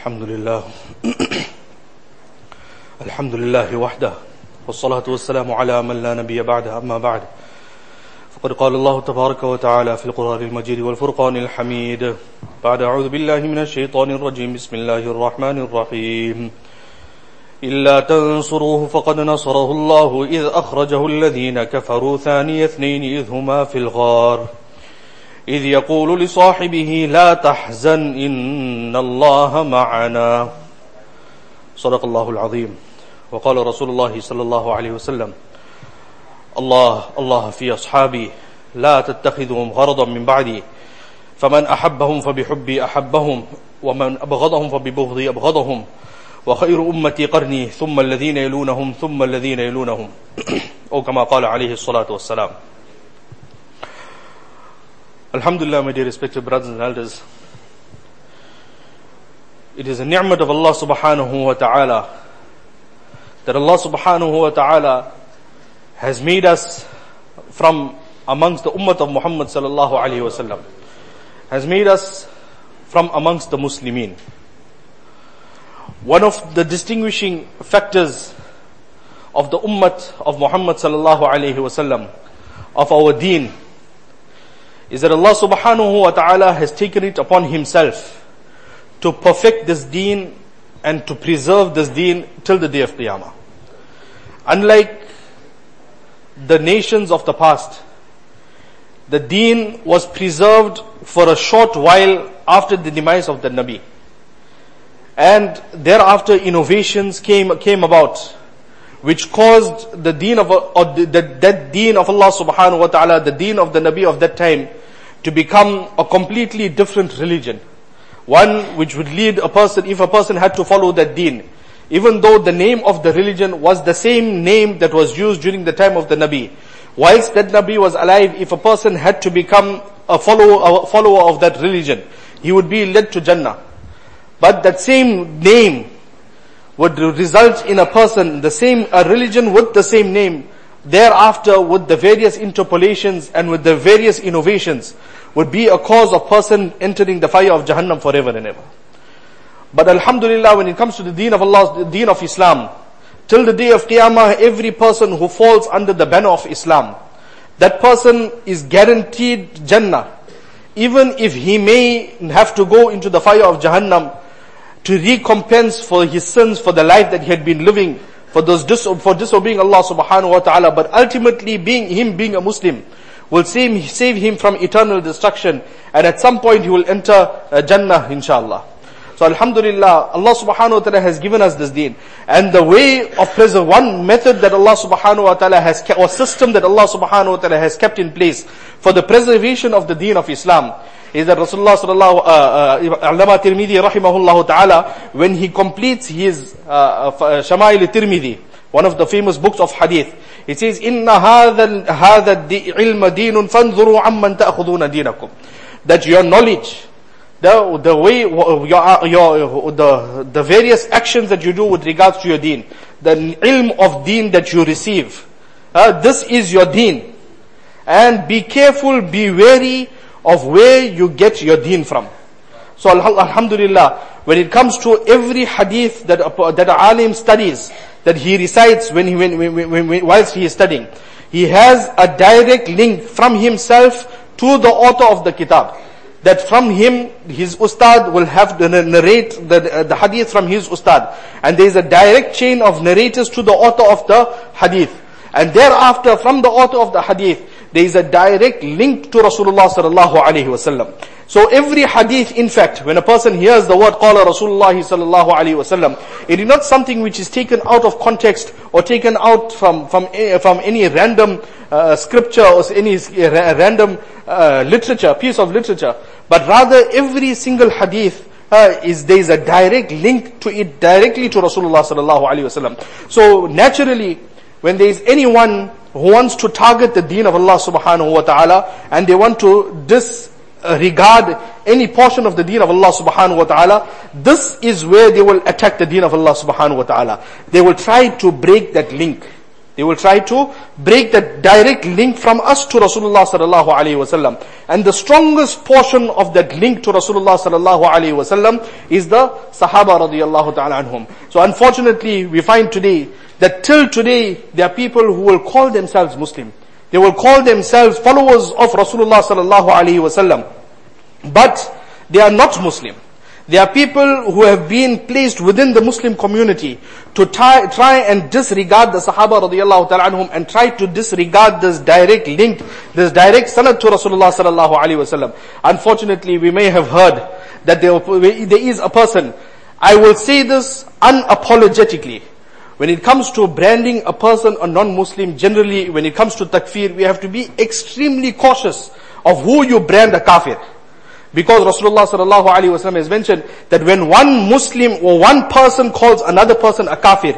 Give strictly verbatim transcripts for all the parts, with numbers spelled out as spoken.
الحمد لله الحمد لله وحده والصلاة والسلام على من لا نبي بعده أما بعد فقد قال الله تبارك وتعالى في القرآن المجيد والفرقان الحميد بعد أعوذ بالله من الشيطان الرجيم بسم الله الرحمن الرحيم إلا تنصروه فقد نصره الله إذ أخرجه الذين كفروا ثاني اثنين إذ هما في الغار إذ يقول لصاحبه لا تحزن إن الله معنا صدق الله العظيم وقال رسول الله صلى الله عليه وسلم الله الله في أصحابي لا تتخذهم غرضا من بعدي فمن أحبهم فبحبي أحبهم ومن أبغضهم فببغضي أبغضهم وخير أمتي قرني ثم الذين يلونهم ثم الذين يلونهم أو كما قال عليه الصلاة والسلام. Alhamdulillah, my dear respected brothers and elders, it is a ni'mat of Allah subhanahu wa ta'ala that Allah subhanahu wa ta'ala has made us from amongst the ummah of Muhammad sallallahu alayhi wa sallam, has made us from amongst the Muslimin. One of the distinguishing factors of the ummah of Muhammad sallallahu alayhi wa sallam, of our deen, is that Allah subhanahu wa ta'ala has taken it upon Himself to perfect this deen and to preserve this deen till the day of Qiyamah. Unlike the nations of the past, the deen was preserved for a short while after the demise of the Nabi. And thereafter innovations came, came about, which caused the deen of, or the, the, that deen of Allah subhanahu wa ta'ala, the deen of the Nabi of that time, to become a completely different religion. One which would lead a person, if a person had to follow that deen, even though the name of the religion was the same name that was used during the time of the Nabi, whilst that Nabi was alive, if a person had to become a follower, a follower of that religion, he would be led to Jannah. But that same name would result in a person, the same, a religion with the same name, thereafter with the various interpolations and with the various innovations, would be a cause of person entering the fire of Jahannam forever and ever. But alhamdulillah, when it comes to the deen of Allah, the deen of Islam, till the day of Qiyamah, every person who falls under the banner of Islam, that person is guaranteed Jannah, even if he may have to go into the fire of Jahannam to recompense for his sins, for the life that he had been living, for those dis- for disobeying Allah subhanahu wa ta'ala. But ultimately, being him being a Muslim will save, save him from eternal destruction, and at some point he will enter uh, Jannah inshallah. So alhamdulillah, Allah subhanahu wa ta'ala has given us this deen. And the way of preserve, one method that Allah subhanahu wa ta'ala has kept, or system that Allah subhanahu wa ta'ala has kept in place for the preservation of the deen of Islam, is that Rasulullah sallallahu, uh, uh, Allama Tirmidhi rahimahullah ta'ala, when he completes his uh, uh, Shama'il Tirmidhi, one of the famous books of hadith, it says, Inna hadha, hadha ilma deenun fanzuru amman ta'khuduna deenakum. That your knowledge, the the way, your, your, the, the various actions that you do with regards to your deen, the ilm of deen that you receive, uh, this is your deen. And be careful, be wary of where you get your deen from. So alhamdulillah, when it comes to every hadith that a, that a alim studies, that he recites when he, when, when, when, when, whilst he is studying, he has a direct link from himself to the author of the kitab. That from him, his ustad will have to narrate the, uh, the hadith from his ustad. And there is a direct chain of narrators to the author of the hadith. And thereafter, from the author of the hadith, there is a direct link to Rasulullah sallallahu alaihi wasallam. So every hadith, in fact, when a person hears the word qala Rasulullah sallallahu alaihi wasallam, it is not something which is taken out of context or taken out from from from any random uh, scripture or any uh, random uh, literature, piece of literature, but rather every single hadith uh, is there is a direct link to it, directly to Rasulullah sallallahu alaihi wasallam. So naturally, when there is anyone who wants to target the deen of Allah subhanahu wa ta'ala, and they want to disregard any portion of the deen of Allah subhanahu wa ta'ala, this is where they will attack the deen of Allah subhanahu wa ta'ala. They will try to break that link. They will try to break that direct link from us to Rasulullah sallallahu alaihi wasallam. And the strongest portion of that link to Rasulullah sallallahu alaihi wasallam is the Sahaba radiyallahu ta'ala anhum. So unfortunately, we find today that till today, there are people who will call themselves Muslim. They will call themselves followers of Rasulullah sallallahu alaihi wasallam. But they are not Muslim. There are people who have been placed within the Muslim community to try, try and disregard the Sahaba radiyallahu ta'ala anhum and try to disregard this direct link, this direct sanad to Rasulullah sallallahu alaihi wasallam. Unfortunately, we may have heard that there, there is a person, I will say this unapologetically, when it comes to branding a person a non-Muslim, generally when it comes to takfir, we have to be extremely cautious of who you brand a kafir. Because Rasulullah sallallahu alaihi wasallam has mentioned that when one Muslim or one person calls another person a kafir,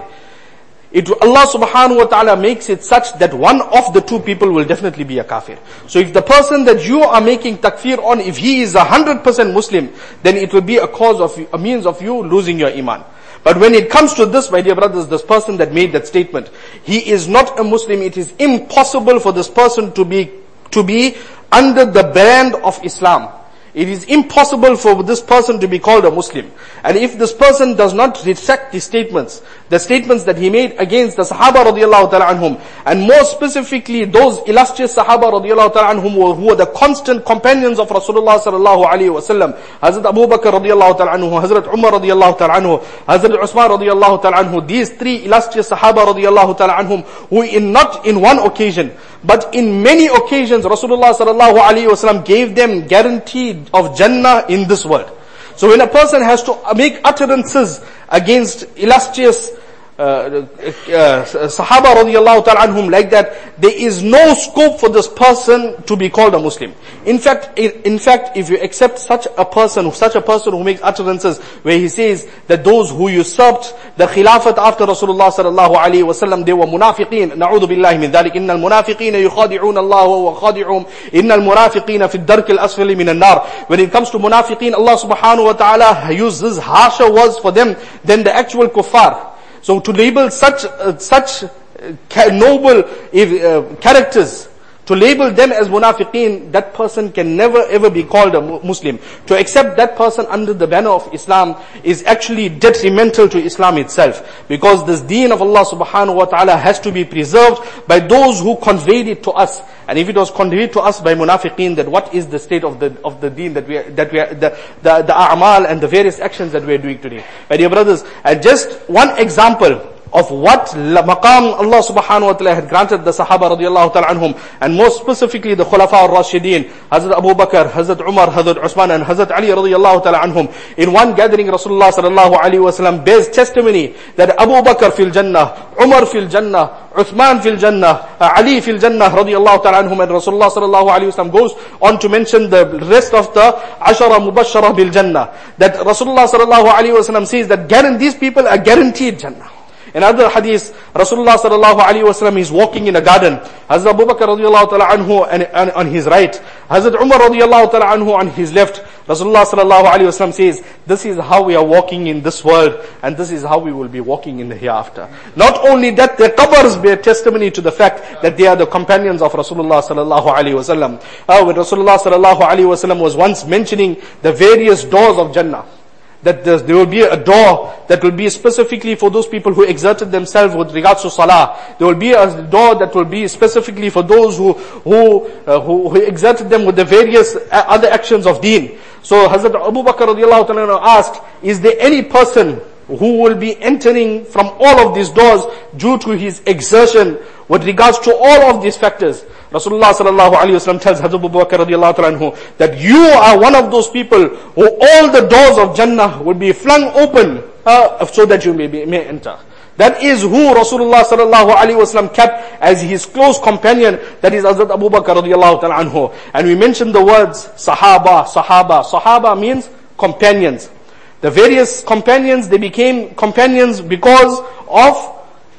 it, Allah subhanahu wa ta'ala makes it such that one of the two people will definitely be a kafir. So if the person that you are making takfir on, if he is a hundred percent Muslim, then it will be a cause of, a means of you losing your iman. But when it comes to this, my dear brothers, this person that made that statement, he is not a Muslim. It is impossible for this person to be, to be under the brand of Islam. It is impossible for this person to be called a Muslim. And if this person does not retract the statements, the statements that he made against the Sahaba radiyallahu ta'ala anhum, and more specifically those illustrious Sahaba radiyallahu ta'ala anhum who were the constant companions of Rasulullah sallallahu alayhi wa sallam, Hazrat Abu Bakr radiyallahu ta'ala anhu, Hazrat Umar radiyallahu ta'ala anhu, Hazrat Usman radiyallahu ta'ala anhu, these three illustrious Sahaba radiyallahu ta'ala anhum, who in not in one occasion, but in many occasions, Rasulullah sallallahu alaihi wasallam gave them guaranteed of Jannah in this world. So when a person has to make utterances against illustrious uh, uh, Sahaba radiyallahu ta'ala anhum like that, there is no scope for this person to be called a Muslim. In fact, in fact, if you accept such a person, such a person who makes utterances where he says that those who usurped the khilafat after Rasulullah sallallahu alaihi wasallam, they were munafiqeen. Na'udhu billahi min dhalik. Innal munafiqeen yukhadi'un Allah wa khadi'um. Innal munafiqeen fi ad-dark al-asfali min an-nar. When it comes to munafiqeen, Allah subhanahu wa ta'ala uses harsher words for them than the actual kuffar. So to label such uh, such uh, noble uh, characters, to label them as munafiqeen, that person can never ever be called a Muslim. To accept that person under the banner of Islam is actually detrimental to Islam itself. Because this deen of Allah subhanahu wa ta'ala has to be preserved by those who conveyed it to us. And if it was conveyed to us by munafiqeen, then what is the state of the of the deen that we are, that we are, the, the, the a'mal and the various actions that we are doing today. My dear brothers, and just one example of what maqam Allah subhanahu wa ta'ala had granted the Sahaba radiyallahu ta'ala anhum, and more specifically the Khulafa al-Rashideen, Hazrat Abu Bakr, Hazrat Umar, Hazrat Usman and Hazrat Ali radiyallahu ta'ala anhum. In one gathering, Rasulullah sallallahu alayhi wa sallam bears testimony that Abu Bakr fil Jannah, Umar fil Jannah, Uthman fil Jannah, Ali fil Jannah radiyallahu ta'ala anhum, and Rasulullah sallallahu alayhi wa sallam goes on to mention the rest of the Ashara Mubashshara bil Jannah. That Rasulullah sallallahu alayhi wa sallam says that these people are guaranteed Jannah. In other hadith, Rasulullah sallallahu alaihi wasallam is walking in a garden. Hazrat Abu Bakr radiyallahu ta'ala anhu and, and, on his right, Hazrat Umar radiyallahu ta'ala anhu on his left. Rasulullah sallallahu alaihi wasallam says, this is how we are walking in this world, and this is how we will be walking in the hereafter. Not only that, their qabrs bear testimony to the fact that they are the companions of Rasulullah sallallahu alaihi wasallam. Uh, when Rasulullah sallallahu alaihi wasallam was once mentioning the various doors of Jannah, that there will be a door that will be specifically for those people who exerted themselves with regards to salah. There will be a door that will be specifically for those who who uh, who, who exerted them with the various other actions of deen. So Hazrat Abu Bakr radiyallahu ta'ala asked, is there any person who will be entering from all of these doors due to his exertion with regards to all of these factors? Rasulullah sallallahu alaihi wasallam tells Hazrat Abu Bakr radiyallahu ta'ala anhu that you are one of those people who all the doors of Jannah will be flung open uh, so that you may, be, may enter. That is who Rasulullah sallallahu alaihi wasallam kept as his close companion. That is Hazrat Abu Bakr radiyallahu ta'ala anhu. And we mentioned the words Sahaba, Sahaba. Sahaba means companions. The various companions, they became companions because of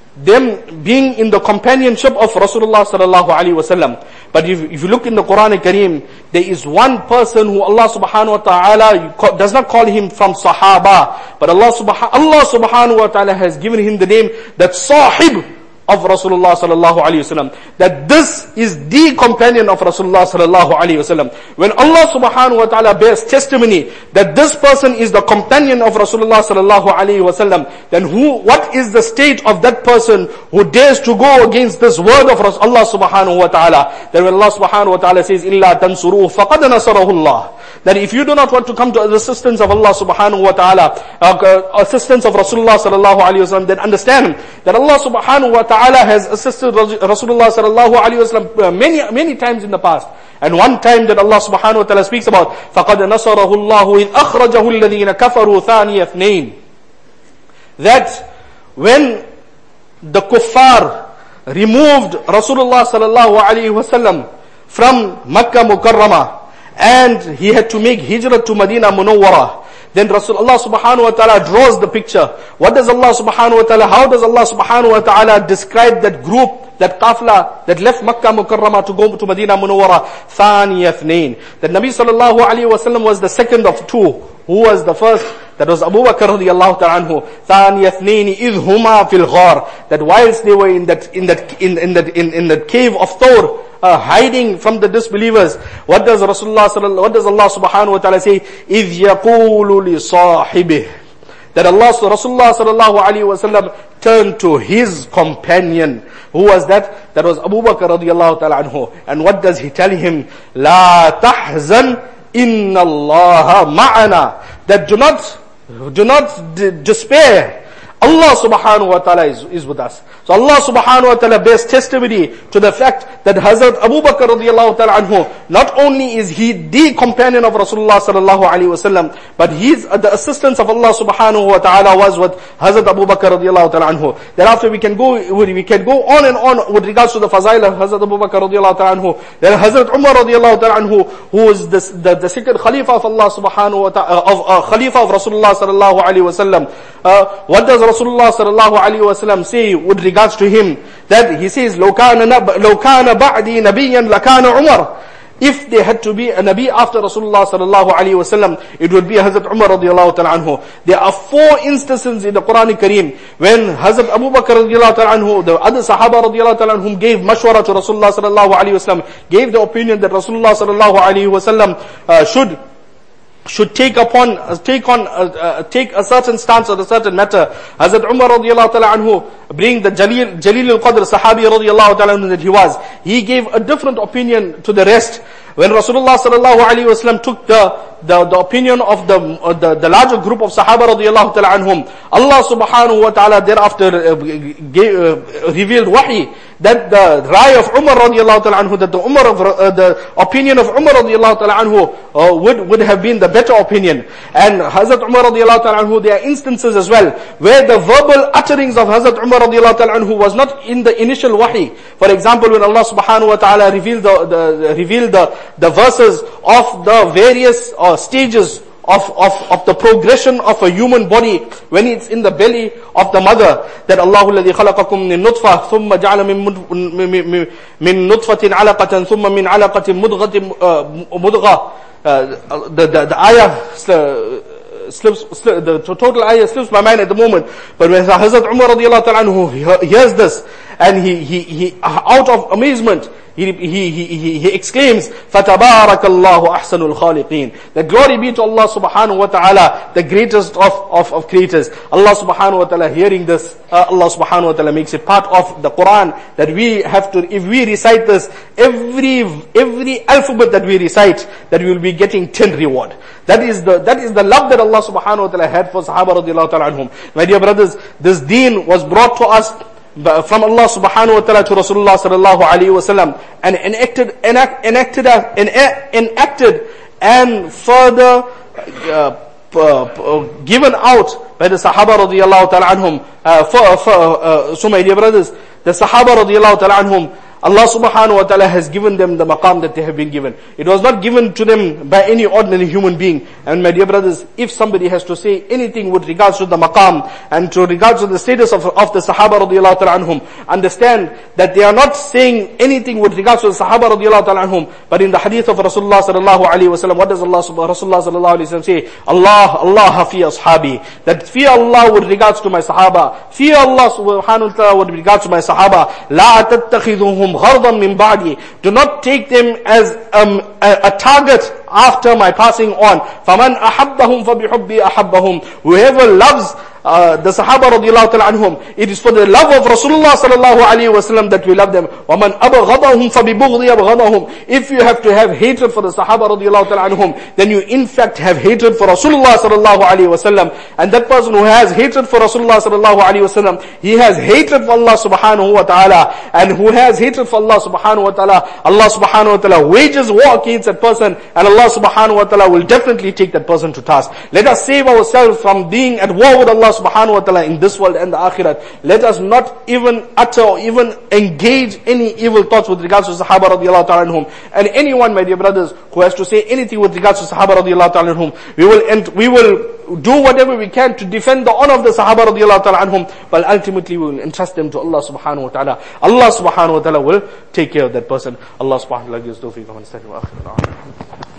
them being in the companionship of Rasulullah sallallahu alaihi wasallam. But if, if you look in the Quran Kareem, there is one person who Allah subhanahu wa ta'ala does not call him from Sahaba, but Allah subhanahu, Allah subhanahu wa ta'ala has given him the name that Sahib of Rasulullah sallallahu alayhi wasallam. That this is the companion of Rasulullah sallallahu alayhi wasallam. When Allah subhanahu wa ta'ala bears testimony that this person is the companion of Rasulullah sallallahu alayhi wasallam, then who, what is the state of that person who dares to go against this word of Allah subhanahu wa ta'ala? Then when Allah subhanahu wa ta'ala says, إِلَّا تَنْصُرُوهُ فَقَدْ نَصَرَهُ اللَّهُ, that if you do not want to come to the assistance of Allah subhanahu wa ta'ala, uh, assistance of Rasulullah sallallahu alayhi wasallam, then understand that Allah subhanahu wa ta'ala has assisted Rasulullah sallallahu alayhi wasallam many, many times in the past. And one time that Allah subhanahu wa ta'ala speaks about, فَقَدْ نَصَرَهُ اللَّهُ إِذْ أَخْرَجَهُ الَّذِينَ كَفَرُوا ثَانِيَ اثْنَيْنِ, that when the kuffar removed Rasulullah sallallahu alayhi wasallam from Makkah Mukarramah, and he had to make hijrah to Medina Munawwara, then Rasulullah subhanahu wa ta'ala draws the picture. What does Allah subhanahu wa ta'ala, how does Allah subhanahu wa ta'ala describe that group, that qafla that left Makkah Mukarramah to go to Medina Munawwara? Thani Yathnain. That Nabi sallallahu alayhi wa sallam was the second of two. Who was the first? That was Abu Bakr radiyallahu ta'ala anhu. Thani Yathnaini idh huma fil ghar. That whilst they were in that, in that, in, in that, in, in that cave of Thawr, Uh, hiding from the disbelievers, what does Rasulullah sallallahu, what does Allah subhanahu wa ta'ala say? إِذْ يَقُولُ لِصَاحِبِهِ, that Allah, Rasulullah sallallahu alayhi wa sallam turned to his companion. Who was that? That was Abu Bakr radiyallahu ta'ala anhu. And what does he tell him? لَا تَحْزَنْ إِنَّ اللَّهَ مَعَنَا, that do not, do not d- despair. Allah subhanahu wa ta'ala is, is with us. So Allah subhanahu wa ta'ala bears testimony to the fact that Hazrat Abu Bakr radiyallahu ta'ala anhu, not only is he the companion of Rasulullah sallallahu alayhi wa sallam, but he's, uh, the assistance of Allah subhanahu wa ta'ala was with Hazrat Abu Bakr radiyallahu ta'ala anhu. Thereafter we can go, we can go on and on with regards to the fazail of Hazrat Abu Bakr radiyallahu ta'ala anhu. Then Hazrat Umar radiyallahu ta'ala anhu, who is the, the, the second Khalifa of Allah subhanahu wa ta'ala, of uh, Khalifa of Rasulullah sallallahu alayhi wa sallam. Uh, what does Rasulullah sallallahu alayhi wa sallam say with regards to him? That he says, لو كان لو كان بعدي نبيا لكان عمر. If there had to be a Nabi after Rasulullah sallallahu alayhi wa sallam, it would be Hazrat Umar radiyallahu ta'ala anhu. There are four instances in the Quran Kareem when Hazrat Abu Bakr radiyallahu ta'ala anhu, the other Sahaba radiyallahu ta'ala anhum, gave mashwara to Rasulullah sallallahu alayhi wa sallam, gave the opinion that Rasulullah sallallahu alayhi wa sallam uh, should should take upon, uh, take on, uh, uh, take a certain stance on a certain matter. Hazrat Umar radiyallahu ta'ala anhu, being the Jalil, Jalil al-Qadr Sahabi radiyallahu ta'ala anhu that he was, he gave a different opinion to the rest. When Rasulullah sallallahu alayhi wa sallam took the, the, the opinion of the, uh, the, the larger group of Sahaba radiyallahu ta'ala anhum, Allah subhanahu wa ta'ala thereafter uh, gave, uh, revealed wahi, that the Rai of Umar radiyallahu ta'ala anhu, that the Umar of, uh, the opinion of Umar radiyallahu ta'ala anhu uh, would, would have been the better opinion. And Hazrat Umar radiyallahu ta'ala anhu, there are instances as well, where the verbal utterings of Hazrat Umar radiyallahu ta'ala anhu was not in the initial wahi. For example, when Allah subhanahu wa ta'ala revealed the, the, revealed the, the verses of the various uh, stages of, of, of the progression of a human body when it's in the belly of the mother, that Allahu alladhi khalaqakum min nutfah thumma ja'ala min min nutfatin alaqatan thumma min alaqatin mudghatin mudgha. Uh, the, the, the ayah uh, slips, slips, the total ayah slips my mind at the moment. But when Hazrat Umar radiyallahu ta'ala anhu hears this, and he, he, he, out of amazement, he, he, he, he exclaims, فَتَبَارَكَ اللَّهُ أَحْسَنُ الْخَالِقِينَ. The glory be to Allah subhanahu wa ta'ala, the greatest of, of, of creators. Allah subhanahu wa ta'ala hearing this, uh, Allah subhanahu wa ta'ala makes it part of the Quran, that we have to, if we recite this, every, every alphabet that we recite, that we will be getting ten reward. That is the, that is the love that Allah subhanahu wa ta'ala had for Sahaba radiallahu ta'ala anhum. My dear brothers, this deen was brought to us from Allah subhanahu wa ta'ala to Rasulullah sallallahu alayhi wa sallam, and enacted, enact, enacted, enacted and further uh, uh, given out by the Sahaba radiyallahu ta'ala anhum. Uh, for, for, uh, so my dear brothers, the Sahaba radiyallahu ta'ala anhum, Allah subhanahu wa ta'ala has given them the maqam that they have been given. It was not given to them by any ordinary human being. And my dear brothers, if somebody has to say anything with regards to the maqam and to regards to the status of, of the Sahaba radiallahu ta'ala anhum, understand that they are not saying anything with regards to the Sahaba radiallahu ta'ala anhum, but in the hadith of Rasulullah sallallahu alayhi wa sallam, what does Allah Rasulullah sallallahu alayhi wa sallam say? Allah, Allah fi ashabi. That fear Allah with regards to my Sahaba. Fear Allah subhanahu wa ta'ala with regards to my Sahaba. La tattakhidhuhum ghardan min ba'di. Do not take them as um, a, a target after my passing on. فَمَنْ أَحَبَّهُمْ فَبِحُبِّي أَحَبَّهُمْ. Whoever loves uh, the Sahaba radiallahu ta'ala anhum, it is for the love of Rasulullah sallallahu alayhi wa sallam that we love them. وَمَنْ أَبْغَضَهُمْ فَبِبُغْضِي أَبْغَضَهُمْ. If you have to have hatred for the Sahaba radiallahu ta'ala anhum, then you in fact have hatred for Rasulullah sallallahu alayhi wa sallam. And that person who has hatred for Rasulullah sallallahu alayhi wa sallam, he has hatred for Allah subhanahu wa ta'ala. And who has hatred for Allah subhanahu wa ta'ala, Allah subhanahu wa ta'ala wages war against that person, and Allah subhanahu wa ta'ala will definitely take that person to task. Let us save ourselves from being at war with Allah subhanahu wa ta'ala in this world and the akhirat. Let us not even utter or even engage any evil thoughts with regards to Sahaba radiallahu ta'ala anhum. And anyone, my dear brothers, who has to say anything with regards to Sahaba radiallahu ta'ala anhum, we will end, we will do whatever we can to defend the honor of the Sahaba radiallahu ta'ala anhum, but ultimately we will entrust them to Allah subhanahu wa ta'ala. Allah subhanahu wa ta'ala will take care of that person. Allah subhanahu wa ta'ala gives tawfiq.